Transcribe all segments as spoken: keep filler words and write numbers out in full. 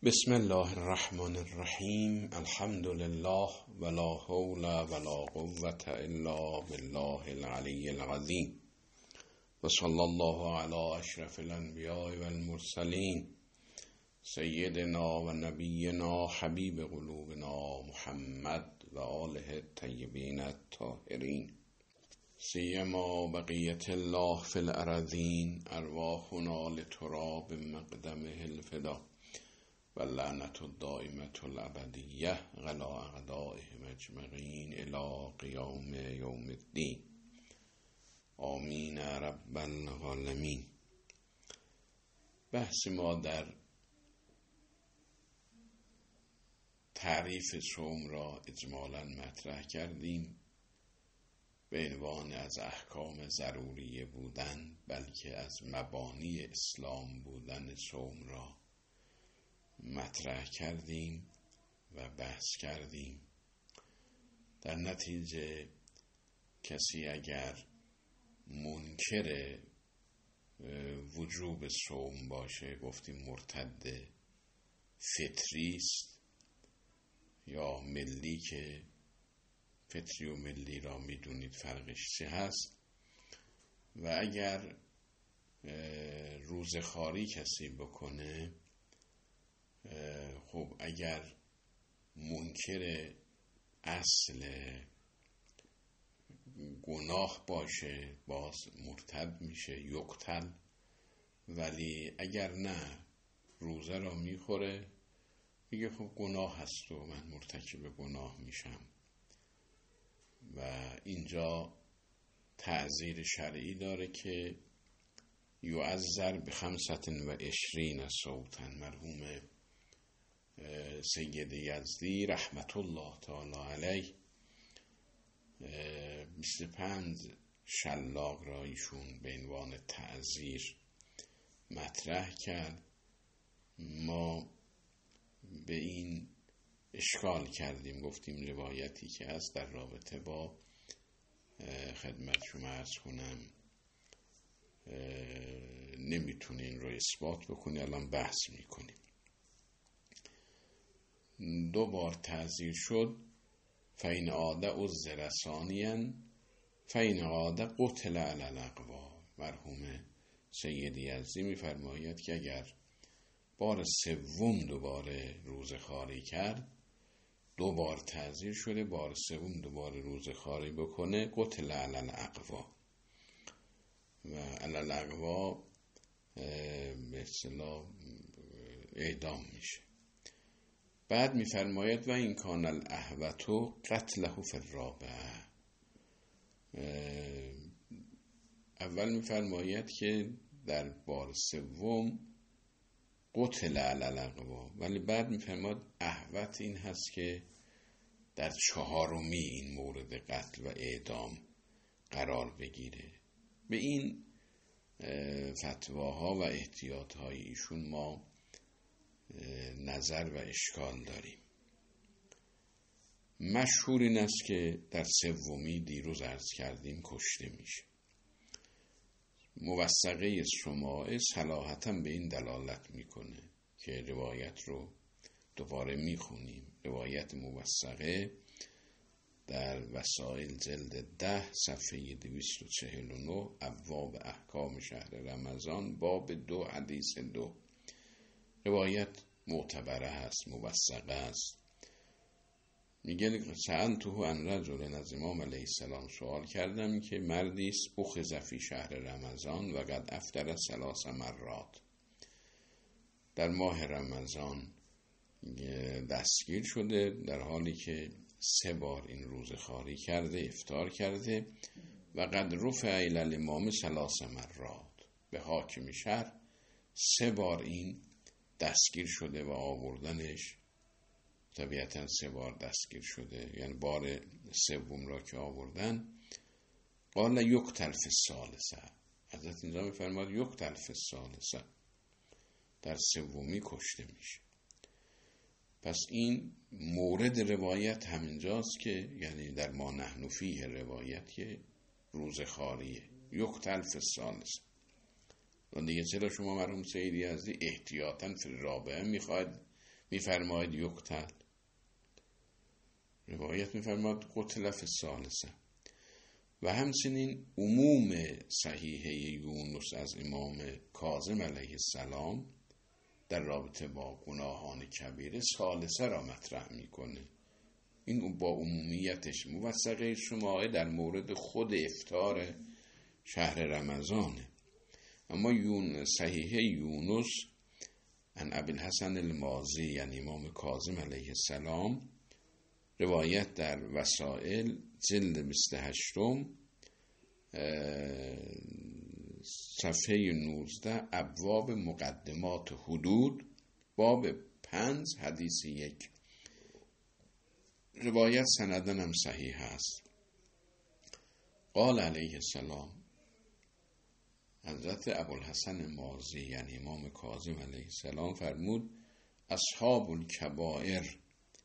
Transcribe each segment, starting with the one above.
بسم الله الرحمن الرحیم. الحمد لله ولا حول ولا قوة الا بالله العلی العظیم و صلی الله علی اشرف الانبیاء والمرسلین سیدنا و نبینا حبیب قلوبنا محمد و آله الطیبین الطاهرین سیما بقیت الله فی الارضین ارواحنا لتراب مقدمه الفدا و لعنت الدائمة الابدیه علی اعدائهم اجمعین الی قیام یوم الدین. آمین رب العالمین. بحث ما در تعریف صوم را اجمالاً مطرح کردیم به عنوان از احکام ضروری بودن، بلکه از مبانی اسلام بودن صوم را مطرح کردیم و بحث کردیم. در نتیجه کسی اگر منکر وجوب صوم باشه، گفتیم مرتد فطری است یا ملی، که فطری و ملی را میدونید فرقش چه هست. و اگر روزخواری کسی بکنه، خب اگر منکر اصل گناه باشه باز مرتد میشه، یقتل. ولی اگر نه روزه را میخوره، میگه خب گناه هست و من مرتکب گناه میشم. و اینجا تعزیر شرعی داره که یعذر بخمسة و عشرین صوتا. مرحوم سید یزدی رحمت الله تعالی علیه بیست و پنج شلاق را ایشون به عنوان تعزیر مطرح کرد. ما به این اشکال کردیم، گفتیم روایتی که هست در رابطه با خدمت شما عرض کنم نمیتونین رو اثبات بکنی، الان بحث میکنیم. دو بار تعزیر شد. فین عاد عذر ثانیا فین عاد قتل علی الاقوا. مرحوم سید یزدی میفرماید که اگر بار سوم دوباره روزخواری کرد، دو بار تعزیر شده، بار سوم دوباره روزخواری بکنه، قتل علی الاقوا. و علی الاقوا به اصطلاح اعدام میشه. بعد میفرماید و این کان الاهوتو قتله فی الرابعه. اول میفرماید که در بار سوم قتل علی الاقوا، ولی بعد میفرماید اهوت این هست که در چهارمی این مورد قتل و اعدام قرار بگیره. به این فتواها و احتیاطهای ایشون ما نظر و اشکال داریم. مشهور این است که در سومی دیروز عرض کردیم کشته میشه. موثقه سماعه صلاحتاً به این دلالت میکنه که روایت رو دوباره میخونیم. روایت موثقه در وسائل جلد ده صفحه دویست و چهل و نه ابواب احکام شهر رمضان باب دو حدیث دو. روایت معتبره هست، موثقه است. میگه سألته عن رجل، از امام علیه السلام سوال کردم که مردی است اخذ فی شهر رمضان و قد افطر ثلاث مرات، در ماه رمضان دستگیر شده در حالی که سه بار این روزخواری کرده، افطار کرده. و قد رفع الی الامام ثلاث مرات، به حاکم شهر سه بار این دستگیر شده و آوردنش طبیعتاً سه بار دستگیر شده، یعنی بار سوم را که آوردن. قال یقتل فی الثالثه. حضرت اینجا میفرماد یقتل فی الثالثه، در سومی کشته میشه. پس این مورد روایت همینجاست که یعنی در ما نحن فیه روایت که روزخواریه، یقتل فی الثالثه. و دیگه چرا شما مرحوم سید یزدی احتیاطاً فی الرابعه میخواید میفرماید یقتل، روایت میفرماید قتل فی الثالثه. و همچنین عموم صحیحه یونس از امام کاظم علیه السلام در رابطه با گناهان کبیره ثالثه را مطرح میکنه. این با عمومیتش موثقه شماعه در مورد خود افطار شهر رمضانه. اما یون صحیحه یونس عن ابوالحسن المازی یعنی امام کاظم علیه السلام، روایت در وسائل جلد بیست و هشت صفحه نوزده، ابواب مقدمات حدود، باب پنج حدیث یک. روایت سندن هم صحیح است. قال علیه السلام، حضرت ابوالحسن مازی یعنی امام کاظم علیه السلام فرمود: اصحاب الکبائر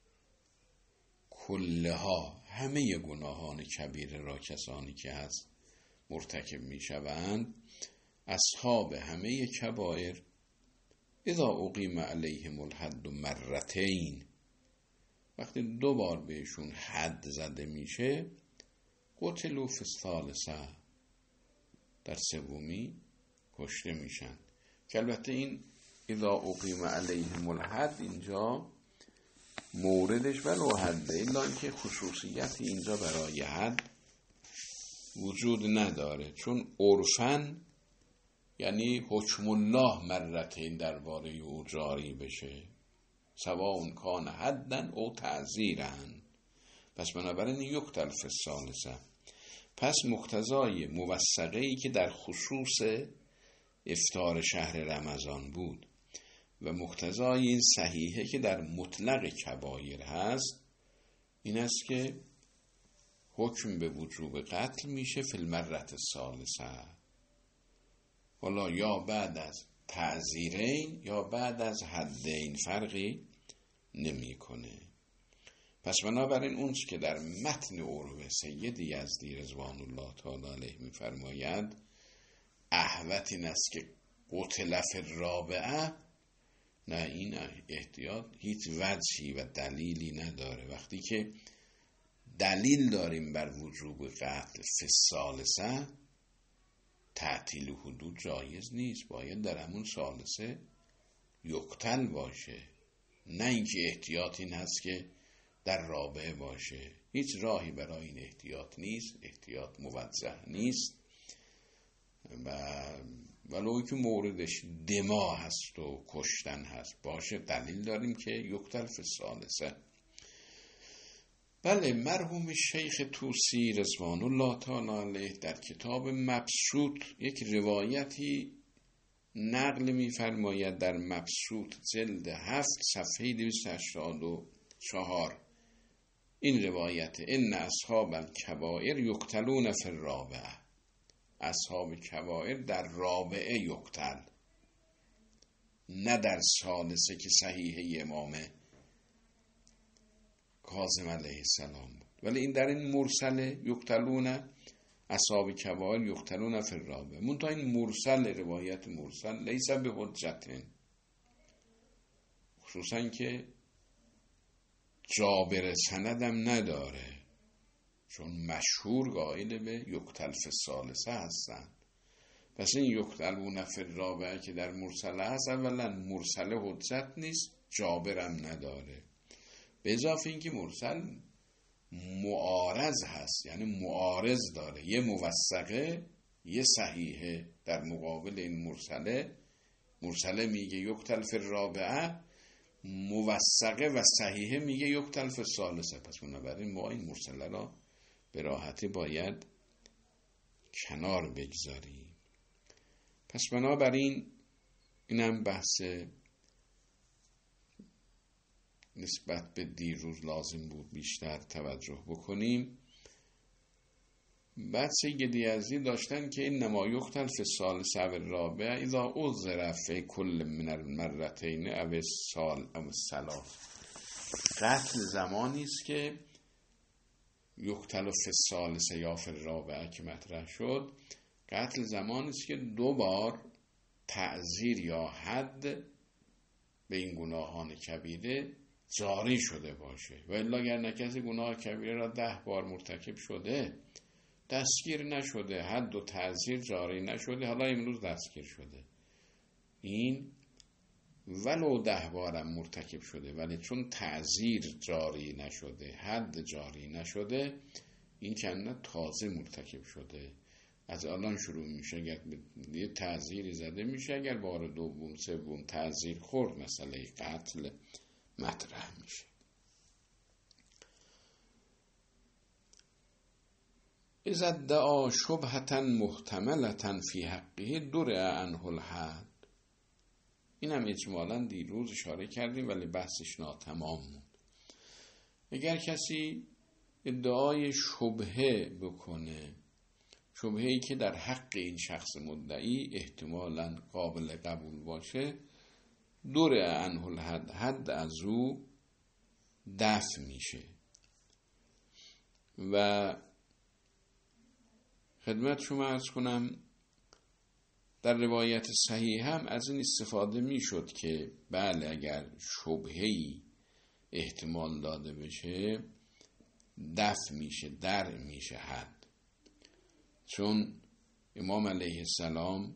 کلها، همه گناهان کبیره را کسانی که هست مرتکب می شوند، اصحاب همه کبائر، اذا اقیم علیهم الحد مرتین، وقتی دو بار بهشون حد زده میشه، قتلوا فی الثالثه، در سومی کشته میشن. که البته این اذا اقیم علیهم الحد اینجا موردش ولو حده، الا که خصوصیت اینجا برای حد وجود نداره، چون عرفاً یعنی حکم الله مرتین درباره او جاری بشه، سواء کان حدن او تعزیرن، پس بنابراین یقتل فی الثالثه. پس مقتضای موثقه‌ای که در خصوص افطار شهر رمضان بود و مقتضای این صحیحه که در مطلق کبایر هست، این است که حکم به وجوب قتل میشه فی المرة الثالثه، حالا یا بعد از تعزیرین یا بعد از حدین، فرقی نمیکنه. پس بنابراین اونچه که در متن عروه سید یزدی رضوان الله تعالی علیه میفرماید احوط این است که قتل فی الرابعه، نه، این احتیاط هیچ وجهی و دلیلی نداره. وقتی که دلیل داریم بر وجوب قتل فی الثالثه، تعطیل حدود جایز نیست، باید در همون ثالثه یقتل باشه، نه اینکه احتیاط این هست که در رابعه باشه. هیچ راهی برای این احتیاط نیست، احتیاط موضح نیست، و ولو که موردش دما هست و کشتن هست باشه، دلیل داریم که یقتل فی الثالثه. بله، مرحوم شیخ طوسی رضوان الله تعالی علیه در کتاب مبسوط یک روایتی نقل می‌فرماید در مبسوط جلد هفت صفحه دویست و هشتاد و چهار، این روایت: ان اصحاب الکبائر یقتلون فی الرابعه، اصحاب کبائر در رابعه یقتل، نه در ثالثه که صحیحه امام کاظم علیه السلام بود. ولی این در این مرسله یقتلون، اصحاب کبائر یقتلون فی الرابعه، منتها این مرسل، روایت مرسل لیس به حجت، خصوصا که جابر سندم نداره، چون مشهور قائل به یقتل فی الثالثه هستن. پس این یقتلون فی الرابعه که در مرسله هست، اولا مرسل حجت نیست، جابرم نداره، به اضافه اینکه مرسل معارض هست، یعنی معارض داره، یه موثقه یه صحیحه در مقابل این مرسله. مرسله میگه یقتل فی الرابعه، موثقه و صحیحه میگه یقتل فی الثالثه. پس بنابراین ما این مرسله را به راحتی باید کنار بگذاریم. پس بنابراین اینم بحث نسبت به دیروز لازم بود بیشتر توجه بکنیم. بعد سید یزدی داشتن که این نما یقتل فی الثالثه و الرابعه اذا عذر فی کل من المرتین او السال او الثلاث. قتل زمانی است که یقتل فی الثالثه یا فی الرابعه که مطرح شد، قتل زمانی است که دو بار تعزیر یا حد به این گناهان کبیره جاری شده باشه. و الا اگر نه کسی گناه کبیره را ده بار مرتکب شده، دستگیر نشده، حد و تعزیر جاری نشده، حالا امروز دستگیر شده، این ولو ده بارم مرتکب شده ولی چون تعزیر جاری نشده، حد جاری نشده، این چند تازه مرتکب شده، از الان شروع میشه. اگر یه تعزیری زده میشه، اگر بار دوم سوم تعزیر خورد، مسئله قتل مطرح میشه. اذا ادعا شبهة محتملة فی حقه درع عنه الحد. این هم اجمالا دیروز اشاره کردیم ولی بحثش ناتمام بود. اگر کسی ادعای شبهه بکنه، شبهه‌ای که در حق این شخص مدعی احتمالاً قابل قبول باشه، درع عنه الحد، حد از او دفع میشه. و خدمت شما عرض کنم در روایت صحیح هم از این استفاده میشد که بله اگر شبهه‌ای احتمال داده بشه دفع میشه، در میشه حد. چون امام علیه السلام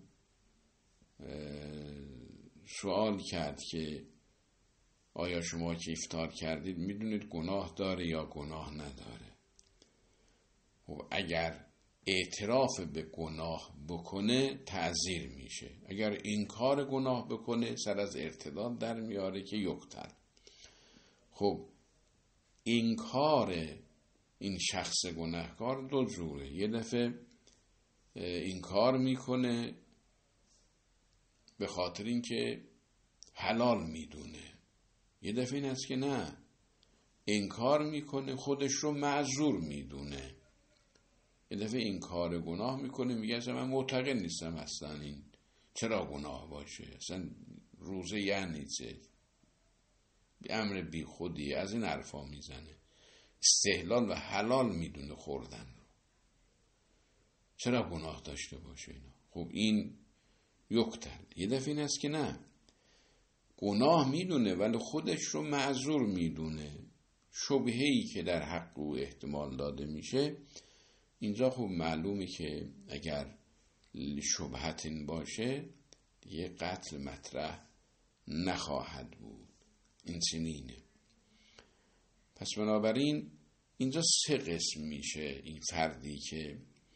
سوال کرد که آیا شما که افطار کردید میدونید گناه داره یا گناه نداره؟ و اگر اعتراف به گناه بکنه تعزیر میشه، اگر انکار گناه بکنه سر از ارتداد در میاره که یقتل. خب انکار این شخص گناهکار دو جوره. یه دفعه انکار میکنه به خاطر اینکه حلال میدونه، یه دفعه این است که نه، انکار میکنه خودش رو معذور میدونه. یه دفعه انکار گناه میکنه، میگه اصلا من معتقد نیستم اصلا این چرا گناه باشه، اصلا روزه یعنی چه، امر بی خودی، از این حرفا میزنه. استحلال و حلال میدونه خوردن رو، چرا گناه داشته باشه اینا. خب این یقتل. یه دفعه این است که نه، گناه میدونه ولی خودش رو معذور میدونه، شبهه‌ای که در حق او احتمال داده میشه. اینجا خب معلومه که اگر شبهت این باشه دیگه قتل مطرح نخواهد بود. این چنینه. پس بنابراین اینجا سه قسم میشه این فردی که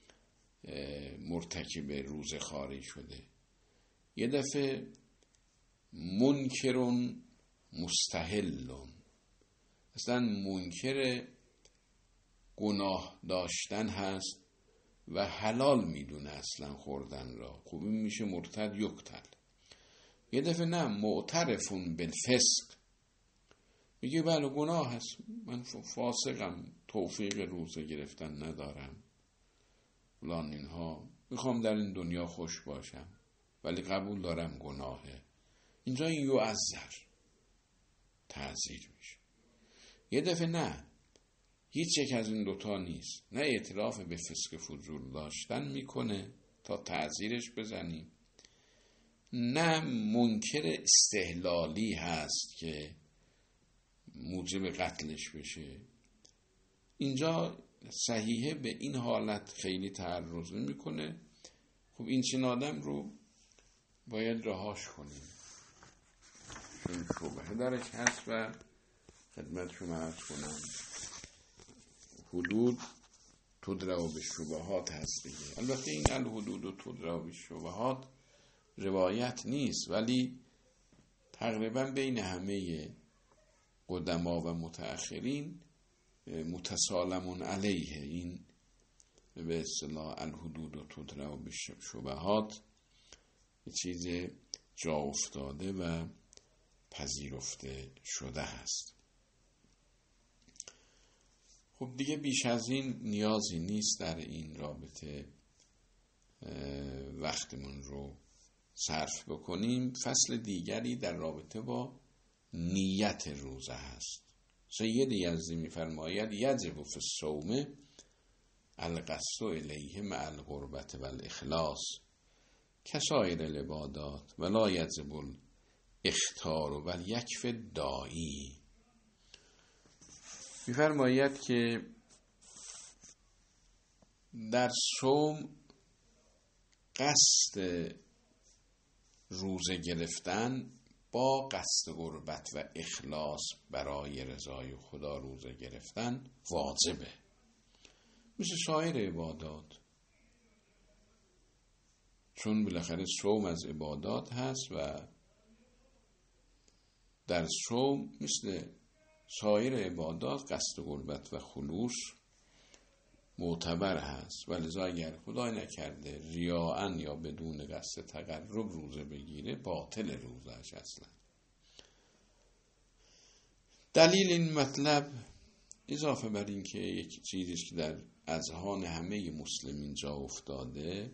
مرتکب روزه خواری شده. یه دفعه منکرون مستحلون، اصلا منکر گناه داشتن هست و حلال میدونه اصلا خوردن را، خب این میشه مرتد یقتل. یه دفعه نه، معترفون بالفسق، میگه بله گناه هست، من فاسقم، توفیق روزه گرفتن ندارم، فلان اینها، میخوام در این دنیا خوش باشم ولی قبول دارم گناهه. اینجا این یعذر تعزیر میشه. یه دفعه نه، هیچ یک از این دوتا نیست، نه اعتراف به فسق فجور داشتن میکنه تا تعزیرش بزنیم، نه منکر استحلالی هست که موجب قتلش بشه. اینجا صحیحه به این حالت خیلی تعرض نمیکنه. خب این چنین آدم رو باید رهاش کنیم، چون شبهه درش هست و خدمت شما عرض کنم حدود تدرع بالشبهات هست دیگه. البته این الحدود و تدرع بالشبهات روایت نیست، ولی تقریبا بین همه قدما و متأخرین متسالمون علیه این به اصطلاح الحدود و تدرع بالشبهات چیز جا افتاده و پذیرفته شده هست. خب دیگه بیش از این نیازی نیست در این رابطه وقتمون رو صرف بکنیم. فصل دیگری در رابطه با نیت روزه هست. سید یزدی می‌فرماید یجب فی الصوم القصد الیه مع القربة والاخلاص کسایر العبادات ولا یجب اختار و یکف دایی. می‌فرماید که در صوم قصد روزه گرفتن با قصد قربت و اخلاص برای رضای خدا روزه گرفتن واجبه، مثل سایر عبادات، چون بالاخره صوم از عبادات هست و در صوم مثل سایر عبادات قصد قربت و خلوص معتبر هست و لذا اگر خدای نکرده ریاءً یا بدون قصد تقرب روزه بگیره باطل روزهش اصلا. دلیل این مطلب اضافه بر این که یک چیزی که در اذهان همه مسلمین جا افتاده،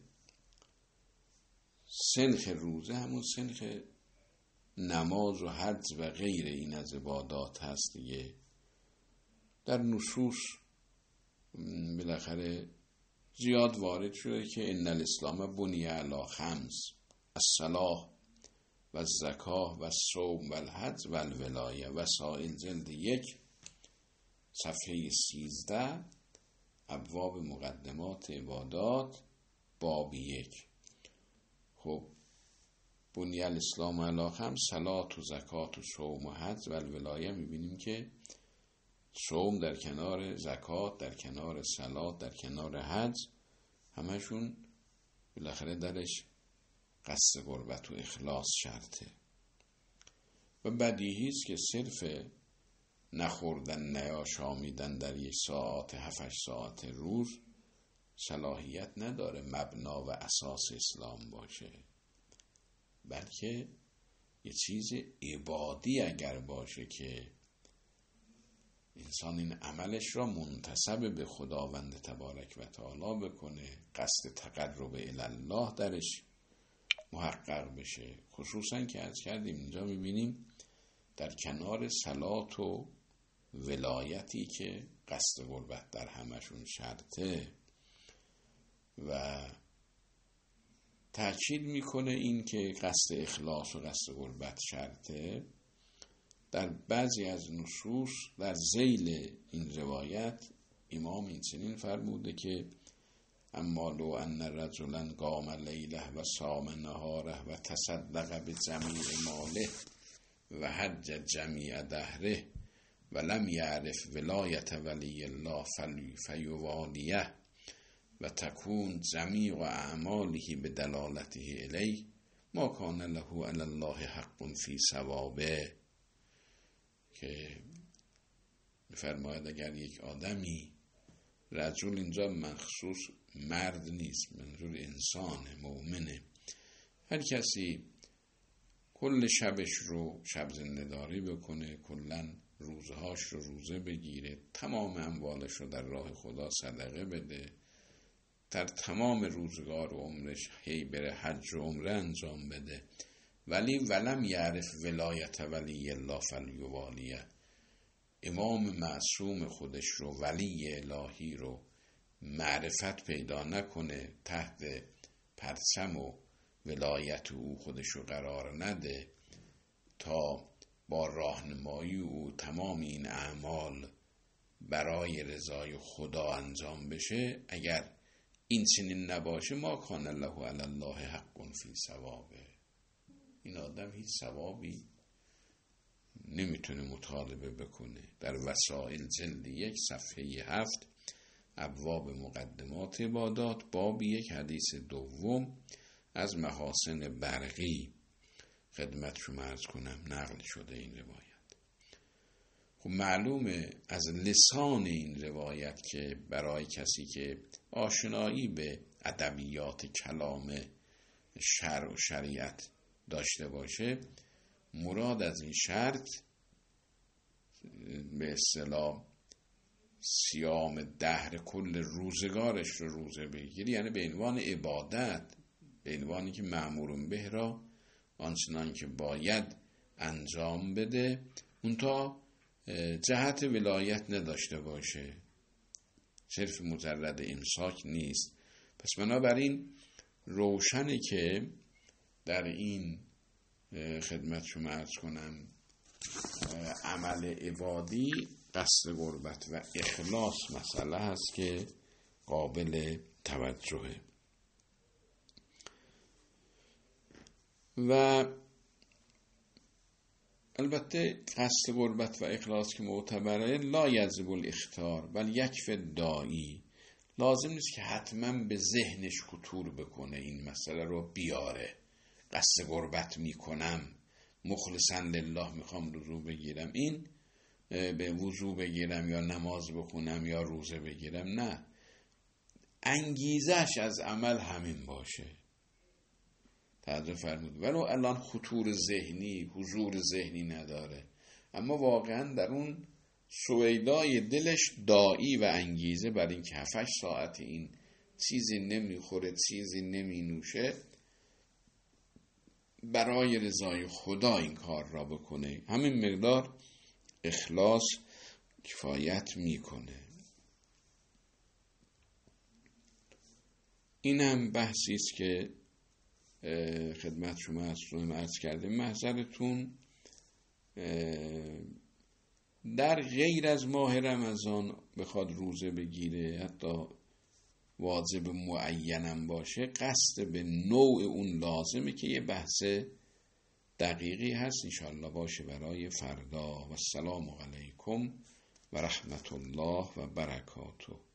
سنخ روزه همون سنخ نماز و حج و غیر این از عبادات هست دیگه. در نصوص بالاخره زیاد وارد شده که ان الاسلام بنی علی خمس، الصلاة و الزکاه و الصوم و الحج و الولایه. وسائل جلد یک صفحه سیزده، ابواب مقدمات عبادات، باب یک. خب بنی الاسلام علی خمس، صلات و زکات و صوم و حج و الولایه. میبینیم که صوم در کنار زکات، در کنار صلات، در کنار حج، همشون بالاخره درش قصد قربت و اخلاص شرطه. و بدیهی است که صرف نخوردن نیاشامیدن در یک ساعت هفت ساعت روز صلاحیت نداره مبنا و اساس اسلام باشه، بلکه یه چیز عبادی اگر باشه که انسان این عملش را منتسب به خداوند تبارک و تعالی بکنه، قصد تقرب الی الله درش محقق بشه. خصوصا که عرض کردیم اینجا میبینیم در کنار صلات و ولایتی که قصد قربت در همشون شرطه و تأکید میکنه این که قصد اخلاص و قصد قربت شرطه. در بعضی از نصوص در ذیل این روایت امام این چنین فرموده که اما لو ان رجلا قام لیله و صام نهاره و تصدق بجمیع ماله و حج جمیع دهره و لم یعرف ولایت ولی الله فیوالیه و تکون جمیع اعماله به دلالته الیه ما کان له علی الله حق فی ثوابه. که می‌فرماید اگر یک آدمی، رجل اینجا مخصوص مرد نیست، منظور انسان مؤمنه، هر کسی کل شبش رو شب زنده‌داری بکنه، کلن روزهاش رو روزه بگیره، تمام اموالش رو در راه خدا صدقه بده، در تمام روزگار و عمرش هی بره حج و عمره انجام بده، ولی ولم یعرف ولایت ولی الله فلیوالیه، امام معصوم خودش رو، ولی الهی رو معرفت پیدا نکنه، تحت پرچم و ولایت او خودش رو قرار نده تا با راهنمایی او تمام این اعمال برای رضای خدا انجام بشه، اگر این چنین نباشه ما کان له علی الله حق فی ثوابه، این آدم هیچ ثوابی نمیتونه مطالبه بکنه. در وسائل جلد یک صفحه هفت، ابواب مقدمات عبادات، باب یک، حدیث دوم از محاسن برقی خدمت شما عرض کنم نقل شده این روایت. خب معلومه از لسان این روایت که برای کسی که آشنایی به ادبیات کلام شرع و شریعت داشته باشه، مراد از این شرط به اصطلاح صیام دهر کل روزگارش رو روزه بگیری، یعنی به عنوان عبادت، به عنوانی که مأمور به را آنچنان که باید انجام بده، اونتا جهت ولایت نداشته باشه، صرف مجرد امساک نیست. پس بنابراین روشنه که در این خدمت شما عرض کنم عمل عبادی قصد قربت و اخلاص مسئله هست که قابل توجهه. و البته قصد قربت و اخلاص که معتبره لا یجب الاختیار بل یکفی الداعی، لازم نیست که حتما به ذهنش خطور بکنه این مسئله رو بیاره. قصد قربت میکنم، مخلصا لله میخوام وضو بگیرم، این به وضو بگیرم یا نماز بخونم یا روزه بگیرم، نه، انگیزش از عمل همین باشه. توجه فرمود. ولو الان خطور ذهنی، حضور ذهنی نداره، اما واقعا در اون سویدای دلش داعی و انگیزه بر این که هفت ساعت این چیزی نمیخوره، چیزی نمی نوشه، برای رضای خدا این کار را بکنه، همین مقدار اخلاص کفایت میکنه. اینم بحثی است که خدمت شما از رو عرض کردیم. محضرتون در غیر از ماه رمضان بخواد روزه بگیره، حتی واجب معینم باشه، قصد به نوع اون لازمه که یه بحث دقیقی هست انشاءالله باشه برای فردا. و السلام علیکم و رحمت الله و برکاته.